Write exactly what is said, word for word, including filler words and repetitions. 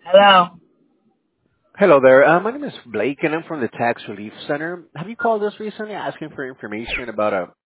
Hello. Hello there. Uh, my name is Blake, and I'm from the Tax Relief Center. Have you called us recently asking for information about a